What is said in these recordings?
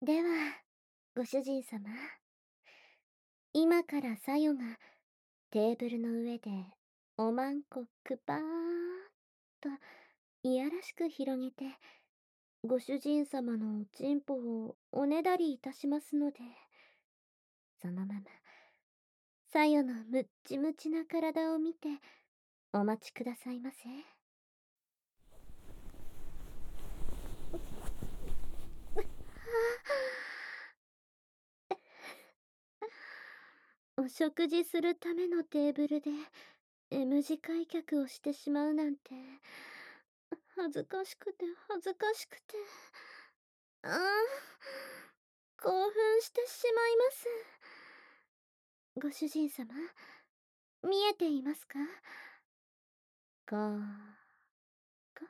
では、ご主人様、今からさよがテーブルの上でおまんこくぱーっといやらしく広げて、ご主人様のおちんぽをおねだりいたしますので、そのまま、さよのむっちむちな体を見てお待ちくださいませ。お食事するためのテーブルで M 字開脚をしてしまうなんて、恥ずかしくて恥ずかしくて。ああ、興奮してしまいます。ご主人様、見えていますか？ここ。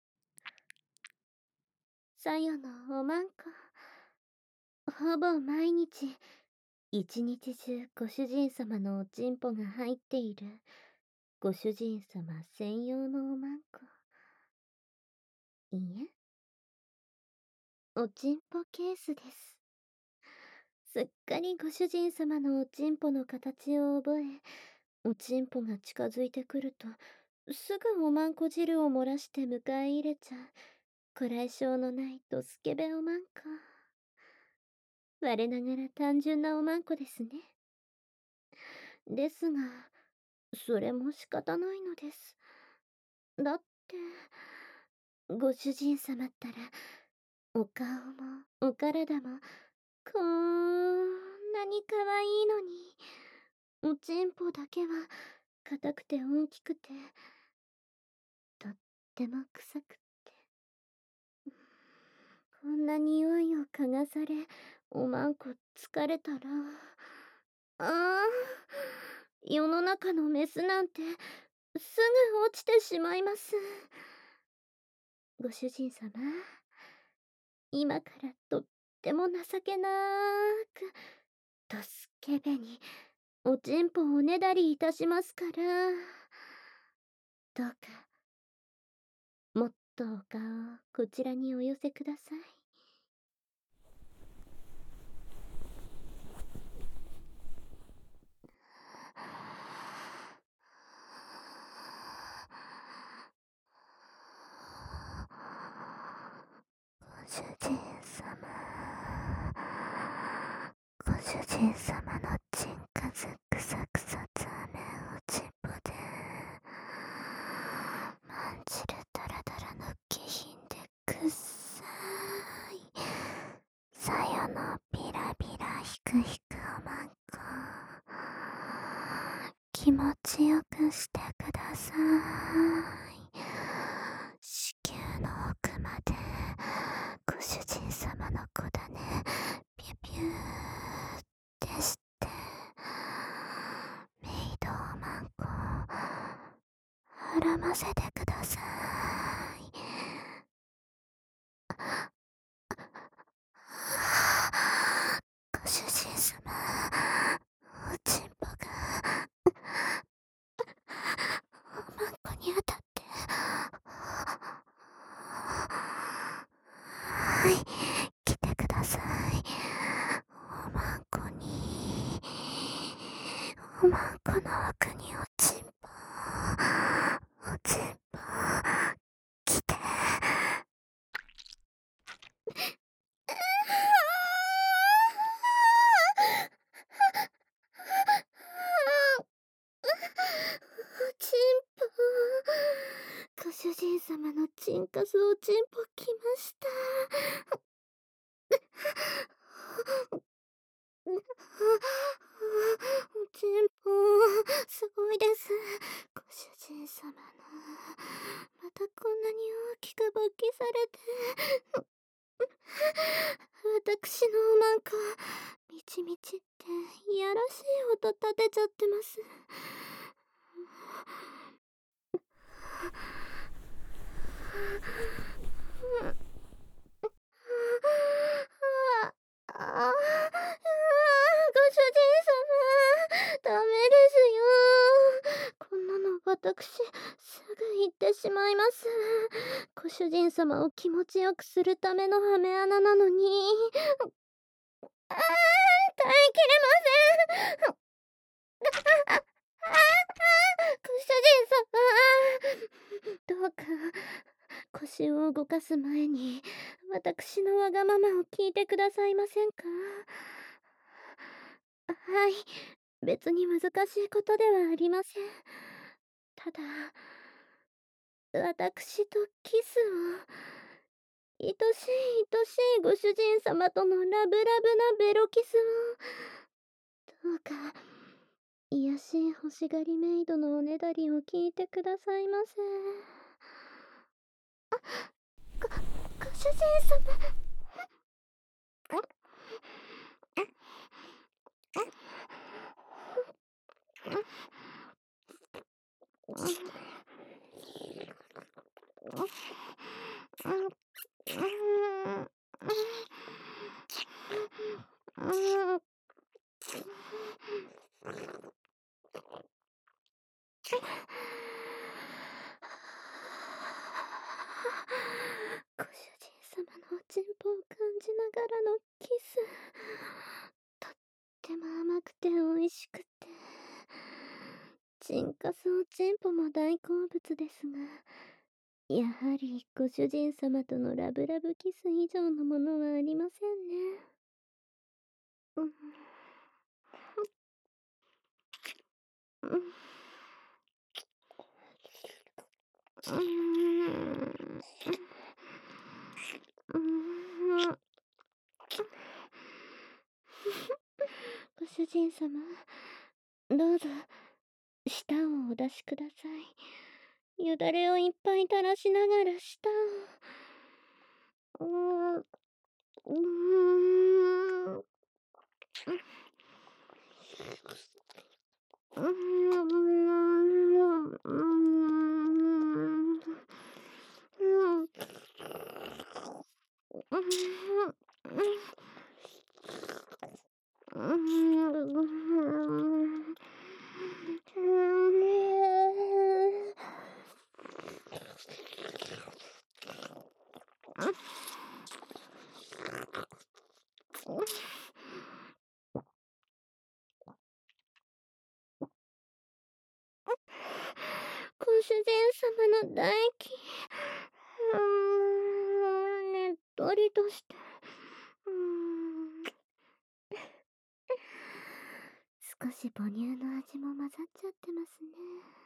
さよのおまんこ。ほぼ毎日、一日中ご主人様のおちんぽが入っている、ご主人様専用のおまんこ。いいえ、おちんぽケースです。すっかりご主人様のおちんぽの形を覚え、おちんぽが近づいてくると、すぐおまんこ汁を漏らして迎え入れちゃう、こらえ性のないドスケベおまんこ。我ながら単純なおまんこですね。ですが、それも仕方ないのです。だって、ご主人様ったら、お顔もお体も、こんなに可愛いのに、おちんぽだけは硬くて大きくて、とっても臭くって。こんな匂いを嗅がされ、おまんこ疲れたら、ああ、世の中のメスなんて、すぐ落ちてしまいます。ご主人様、今からとっても情けなーく、ドスケベに、おちんぽをおねだりいたしますから、どうか、もっとお顔をこちらにお寄せください。ご主人様、ご主人様のちんかずくさくさつあめおちんぽで、まんじるだらだらの下品でくっさい、さよのビラビラひくひくおまんこ、気持ちよくしてください。子宮の奥までご主人様の子だねピュピューってしてメイドおまんこを絡ませてください。ご主人様、おちんぽがおまんこに当たって、はい、来てください。おまんこに、おまんこの奥におちんぽ、おちんぽ、来て。おちんぽ。ご主人様のちんかすおちんぽ来ました。おちんぽ、すごいです。ご主人様の、またこんなに大きく勃起されて。私のおまんこ、みちみちっていやらしい音立てちゃってます。ご主人様、ダメですよ。こんなの私、すぐ行ってしまいます。ご主人様を気持ちよくするためのハメ穴なのに。 耐えきれません。ご主人様、どうか腰を動かす前に私のわがままを聞いてくださいませんか？はい、別に難しいことではありません。ただ、私とキスを、愛しい愛しいご主人様とのラブラブなベロキスを、どうか、癒しい欲しがりメイドのおねだりを聞いてくださいませ。ご、ご主人様。ご主人様のおちんぽを感じながらのキス、とっても甘くて美味しくて、チンカスおちんぽも大好物ですが、やはりご主人様とのラブラブキス以上のものはありませんね。うん、うん、うん、うん、ご主人様、どうぞ、舌をお出しください。よだれをいっぱい垂らしながら舌を。うーん。うーん。ご主人様の唾液、ねっとりとして、うーん、少し母乳の味も混ざっちゃってますね。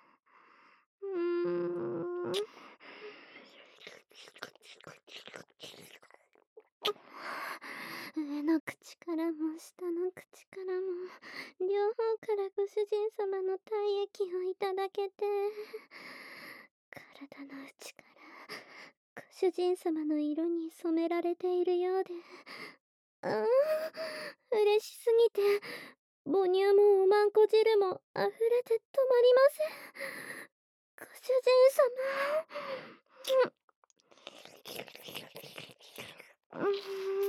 上の口からも下の口からも、両方からご主人様の体液をいただけて、体の内からご主人様の色に染められているようで、嬉しすぎて、母乳もおまんこ汁も溢れて止まりません。ご主人様。うん。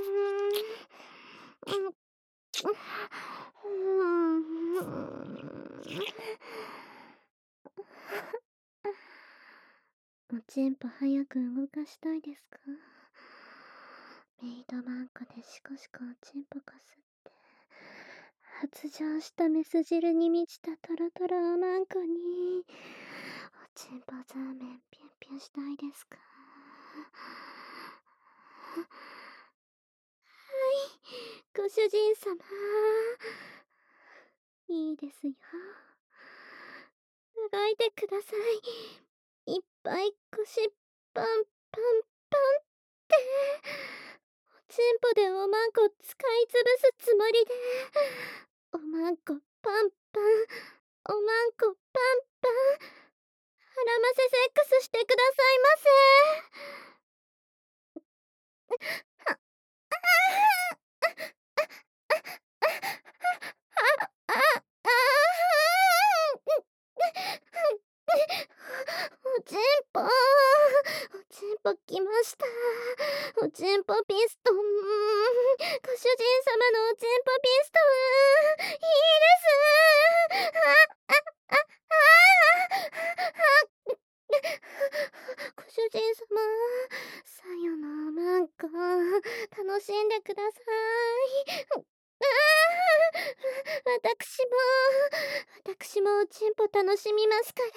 おちんぽ早く動かしたいですか？メイドマンコでシコシコおちんぽこすって、発情したメス汁に満ちたトロトロおまんこに、おちんぽザーメンピュンピュンしたいですか？はい、ご主人様。いいですよ。動いてください。いっぱい腰パンパンパンって。おちんぽでおまんこ使いつぶすつもりで。おまんこパンパン、おまんこパンパン。絡ませセックスしてくださいませ。おちんぽ、おちんぽ来ました。おちんぽピストン。ご主人様のおちんぽピストン。いいです。ご主人様、さよのおまんこ、楽しんでください。 私も私もおちんぽ楽しみますから。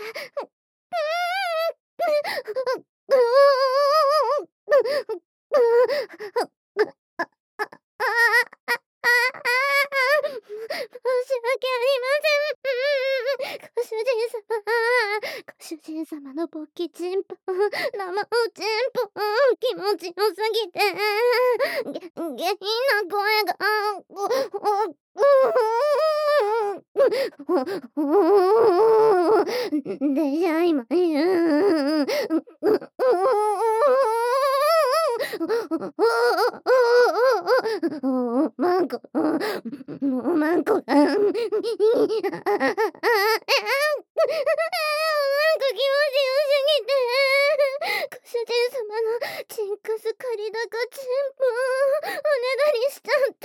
申し訳ありません。ご主人様、ご主人様の勃起チンポ、生おちんぽ、気持ちよすぎて、下品な声が、出ちゃいまよ。マンコ、マンコが、マンコ気持ちよすぎて、ご主人様のチンクス借り高チンポ、おねだりしちゃって。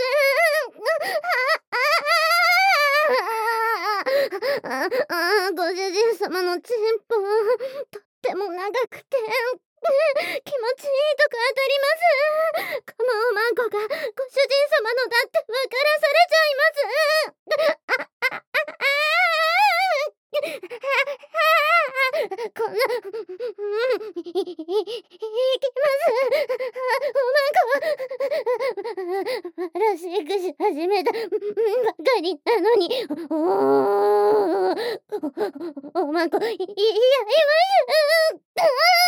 ご主人様のチンポ、とっても長くて、気持ちいいとこ当たります。このおまんこがご主人様のだって分からされちゃいます。こんな、いきます。おまんこ、らしくし始めたばかりなのに、おまんこ、やります。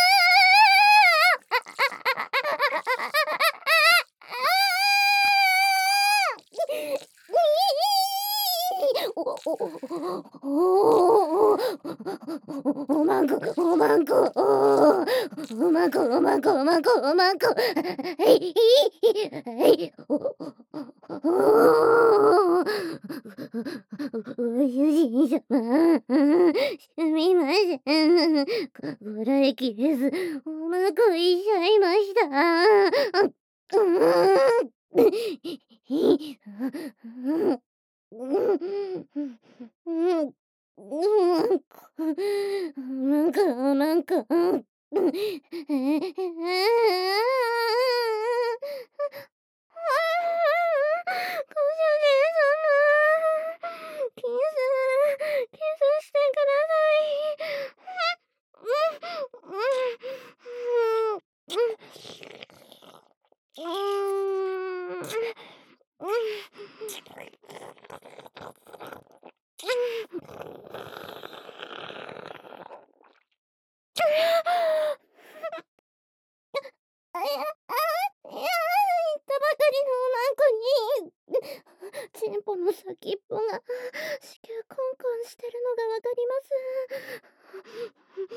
おまんこ、おまんこ、おまんこ、おまんこ、おまんこ、おまんこ、ご主人様、すみません。こらえきれず、おまんこいちゃいました。なんか、ご主人様、キスしてください。言ったばかりのおまんこに、チンポの先っぽが子宮コンコンしてるのがわかります。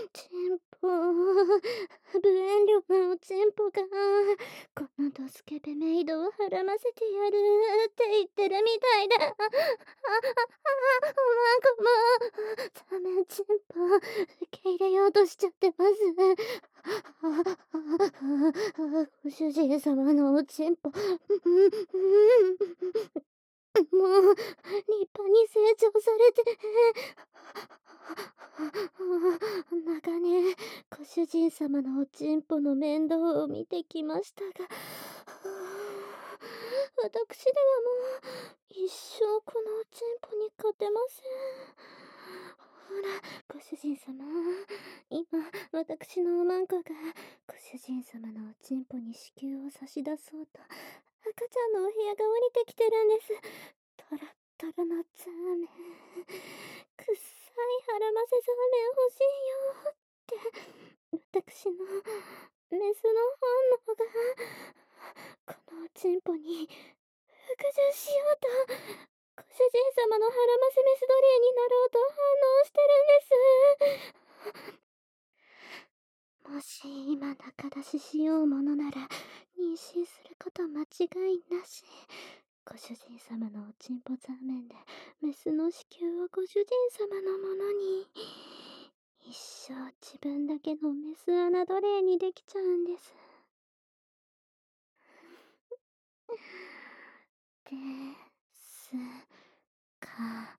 チンポ、無遠慮なおチンポが、このドスケベメイドをはらませてやるって言ってるみたいで、おまんこも、ザメチンポ、受け入れようとしちゃってます。ご主人様のおちんぽ、もう、立派に成長されて、長年、ご主人様のおちんぽの面倒を見てきましたが、私ではもう、一生このおちんぽに勝てません。ほら、ご主人様、今、私のおまんこが、ご主人様のおちんぽに子宮を差し出そうと、赤ちゃんのお部屋が降りてきてるんです。トロットロのザーメン。くっさいハラマセザーメン欲しいよって、私のメスの本能が、このおちんぽに服従しようと、ご主人様のハラマセメス奴隷になろうと反応してるんです。もし今仲出ししようものなら、妊娠すること間違いなし。ご主人様のおちんぽザーメンで、メスの子宮をご主人様のものに。一生自分だけのメス穴奴隷にできちゃうんです。ですから、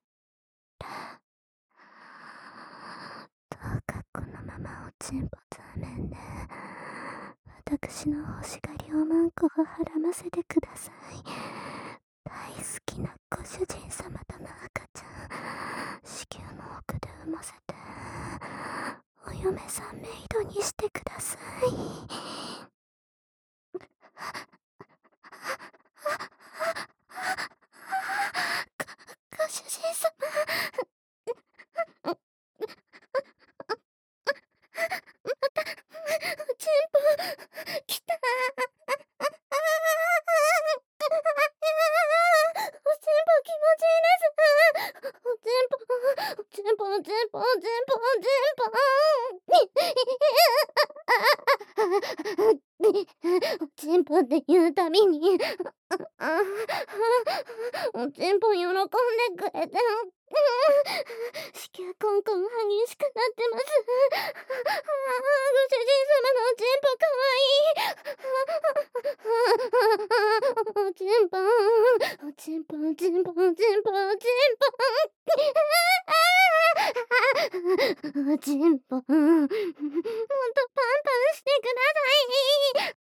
どうかこのままおちんぽザーメンで、私の欲しがりおまんこをはらませてください。 好きなご主人様との赤ちゃん、子宮の奥で産ませて、お嫁さんメイドにしてください。ご主人様。おちんぽ、来た。おちんぽ気持ちいいです。おちんぽ、おちんぽ、おちんぽ、おちんぽ、おちんぽって言うたびに、おちんぽ喜んでくれて、子宮コンコン激しくなってます。ご主人様のおちんぽかわいい。おちんぽ、おちんぽ、おちんぽ、おちんぽ、おちんぽ。おちんぽ、もっとパンパンしてください。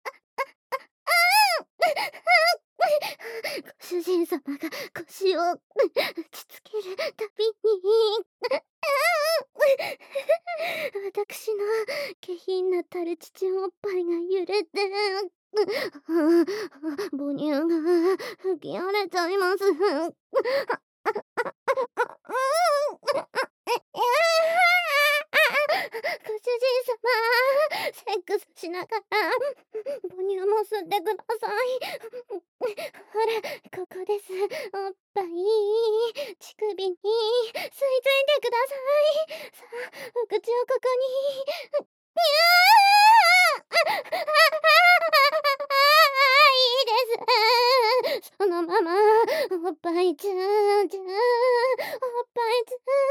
ご主人様が腰を打ちつけるたびに、私の下品なタル父おっぱいが揺れて、母乳が吹き荒れちゃいます。ご主人様、セックスしながら母乳も吸ってください。ほら、ここです。おっぱい、乳首に吸い付いてください。さあ、お口をここに。いいです。そのまま、おっぱいチューチュー、おっぱいチ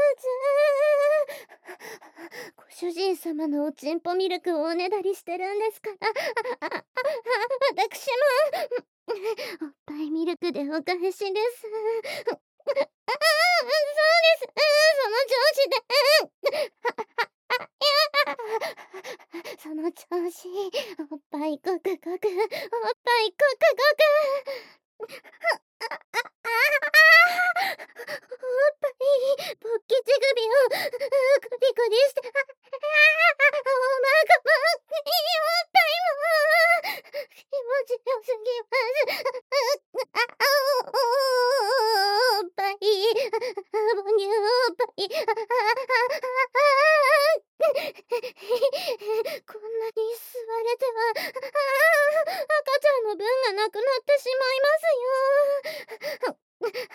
ューチュー。ご主人様のおちんぽミルクをおねだりしてるんですから、私も、おっぱいミルクでお返しです。そうです。その調子で。その調子、おっぱいごくごく、おっぱいごくごく。おっぱい、ポッキチ首をグリグリして、おまごま、おっぱいも気持ちよすぎます。おっぱい、母乳おっぱい。こんなに吸われては、赤ちゃんの分がなくなってしまいますよ。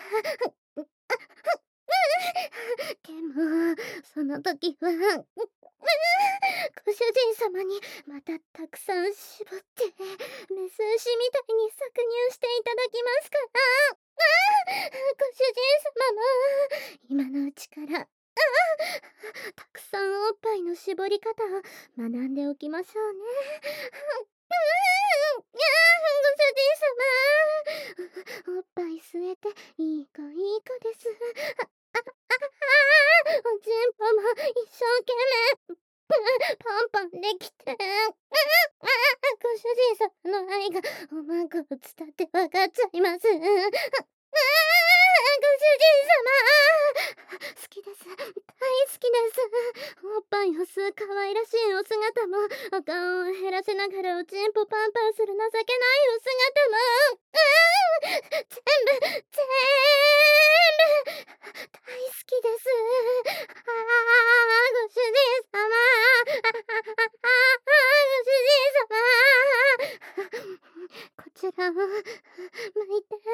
でも、その時は、ご主人様にまたたくさん絞って、メス牛みたいに搾乳していただきますから。ご主人様も、今のうちから、たくさんおっぱいの絞り方を学んでおきましょうね。ご主人様、おっぱい吸えていい子いい子です。おちんぽも一生懸命パンパンできて、ご主人様の愛がおまんこを伝ってわかっちゃいます。ご主人様、好きです。大好きです。おっぱいを吸う可愛らしいお姿も、お顔を減らせながらおちんぽパンパンする情けないお姿も、全部、大好きです。ご主人様。ご主人様。こちらを向いて。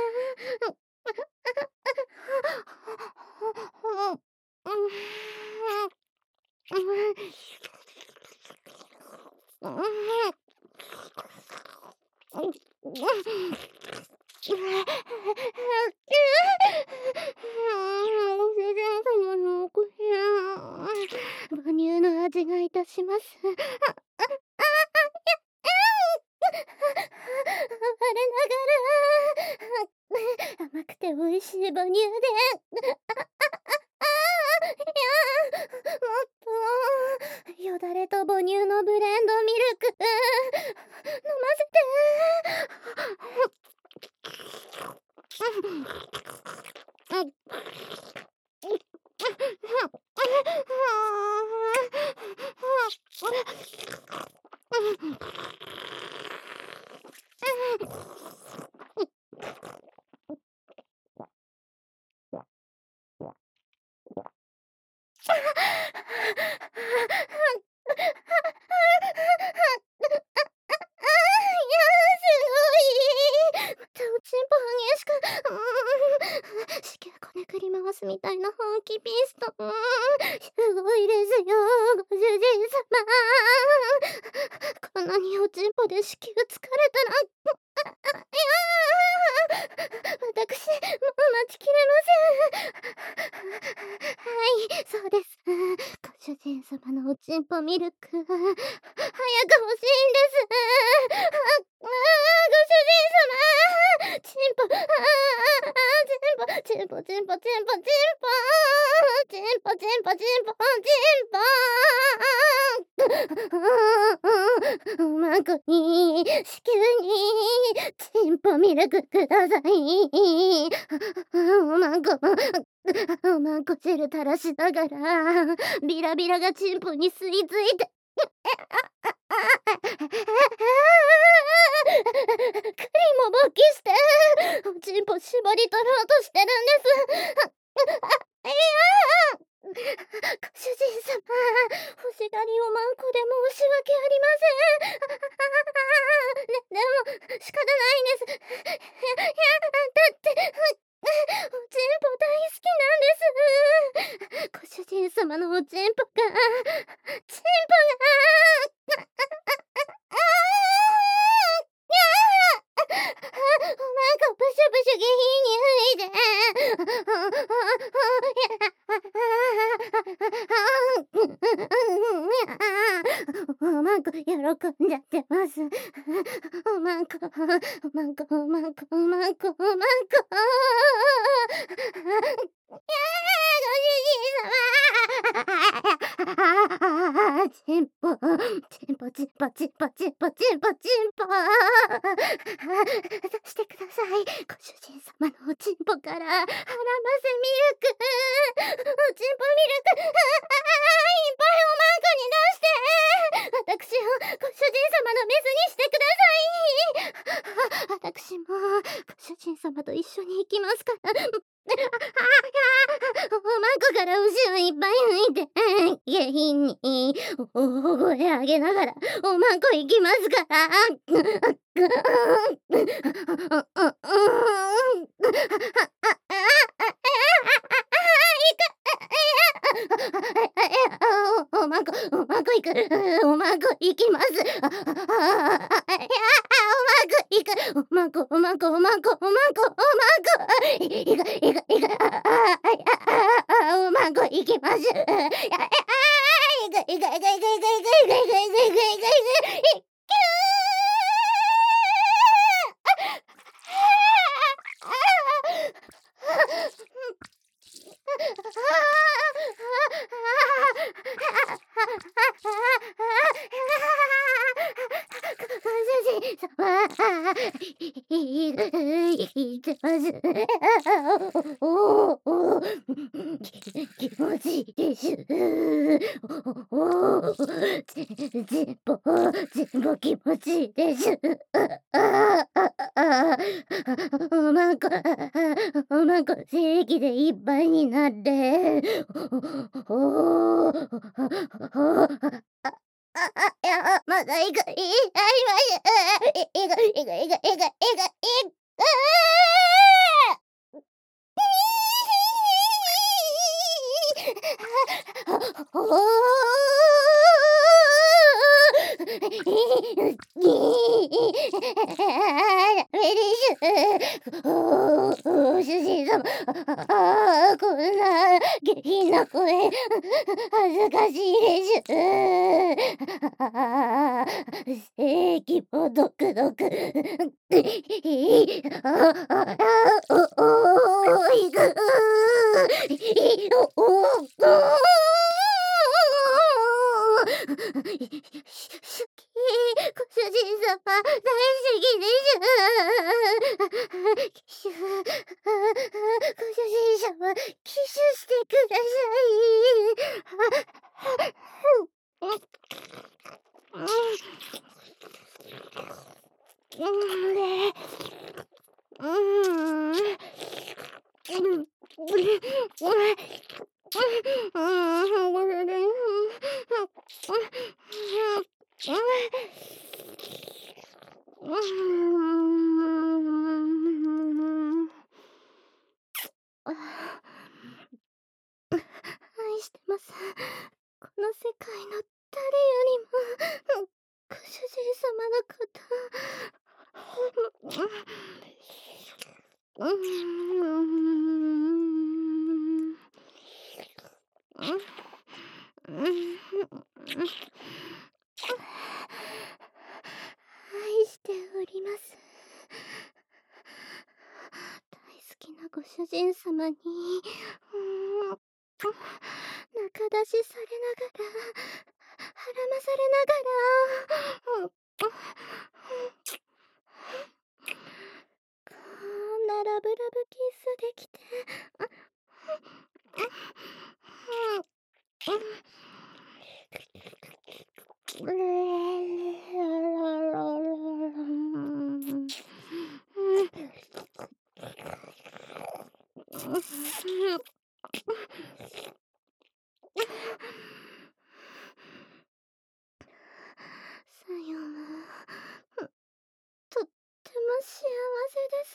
ご主人様のお口母乳の味がいたします。我ながら甘くて美味しい母乳で、もっとよだれと母乳のブレンドミルク飲ませて。 子宮こねくり回すみたいな本気ピスト。すごいですよ、ご主人様。こんなにおちんぽで子宮疲れたら、私、もう待ちきれません。はい、そうです。ご主人様のおちんぽミルク、早く欲しいんです。ご主人様、チンポ、チンポ、チンポ、チンポ、チンポ、チンポ、チンポ、チンポ、チンポ、チンポ、おまんこに、子宮に、チンポミルクください。おまんこ、おまんこ汁垂らしながら、ビラビラがチンポに吸い付いて、クリも勃起して、おちんぽ絞り取ろうとしてるんです。いやご主人様、欲しがりおまんこで申し訳ありません。でも、仕方ないんです。だって、おちんぽ大好きなんです。ご主人様のおちんぽが、チンポが、おまんこブシュブシュ下品に吹いて、おまんこ喜んじゃってます。おまんこ、おまんこ、おまんこ、おまんこ、おまんこ。チンポ、チンポ、チンポ、チンポ、チンポ、チンポ、チンポ。出してください。ご主人様のおちんぽから、ハラマセミルク。おちんぽミルク。いっぱいおまんこに出して。私をご主人様のメスにしてください。私も、ご主人様と一緒に行きますから。おまんこから牛をいっぱい抜いて、下品に大声上げながらおまんこ行きますから。おまんこ、おまんこ行く。おまんこ行きます。いや、おまんこ行く。おまんこ、おまんこ、おまんこ、おまんこ、おまんこ。いく、いく、いく。おまんこ行きます。いく、いく、いく、いく、いく、いく、いく、いく、いく、いく、いく、いく、いく、いく、いく、いく。いてます。気持ちいいです。全部気持ちいいです。おまんこ、おまんこ、精液でいっぱいになって。いや、まだいく、いいく、いく、いく、いく、いく、いく、いく。おご主人様、こんな下品な声、恥ずかしいです。性器もドクドク。いく。好き、ご主人様、大好きです。 の世界の誰よりも、ご主人様のこと、愛しております。大好きなご主人様に、仲出しされながら、はらまされながら、こんなラブラブキスできて、さよう、とっても幸せです。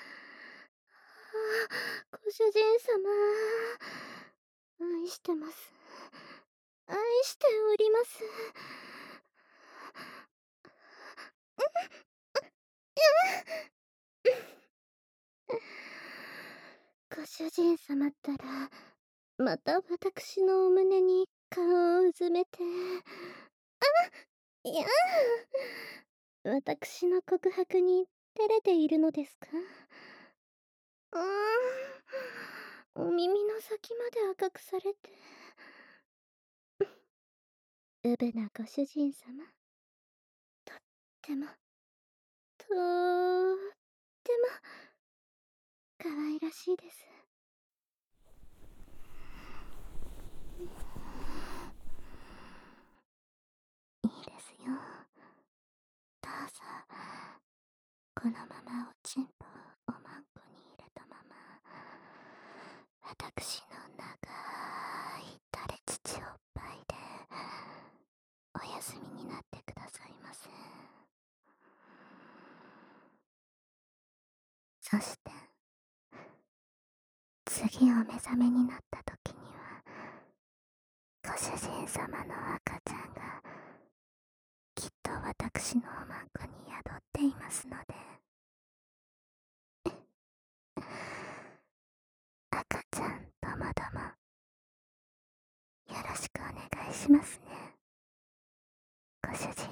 ご主人様、愛してます。愛しております。ご主人様ったら、また私のお胸に顔をうずめて、いや私の告白に照れているのですか？お耳の先まで赤くされて。うぶなご主人様、とっても、とっても、可愛らしいです。いいですよ。どうぞ、このままおちんぽをおまんこに入れたまま、私の長い垂れ乳おっぱいで、お休みになってくださいませ。そして、次お目覚めになった時には、ご主人様の赤ちゃんが、きっと私のおまんこに宿っていますので、赤ちゃんともども、よろしくお願いしますね。ご主人